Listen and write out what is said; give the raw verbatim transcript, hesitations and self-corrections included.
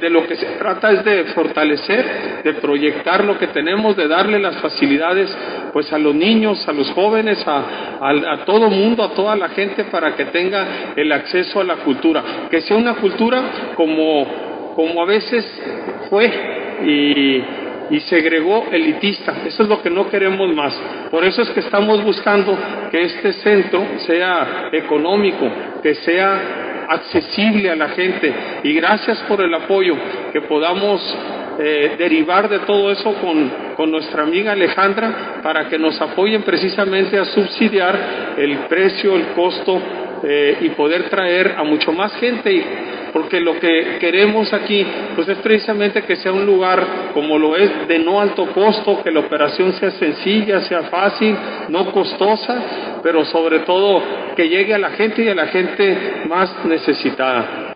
de lo que se trata es de fortalecer, de proyectar lo que tenemos, de darle las facilidades pues a los niños, a los jóvenes, a, a, a todo mundo, a toda la gente, para que tenga el acceso a la cultura, que sea una cultura como, como a veces fue y y segregó elitista. Eso es lo que no queremos más. Por eso es que estamos buscando que este centro sea económico, que sea accesible a la gente, y gracias por el apoyo, que podamos eh, derivar de todo eso con, con nuestra amiga Alejandra, para que nos apoyen precisamente a subsidiar el precio, el costo, eh, y poder traer a mucho más gente, y, porque lo que queremos aquí pues es precisamente que sea un lugar como lo es, de no alto costo, que la operación sea sencilla, sea fácil, no costosa, pero sobre todo que llegue a la gente y a la gente más necesitada.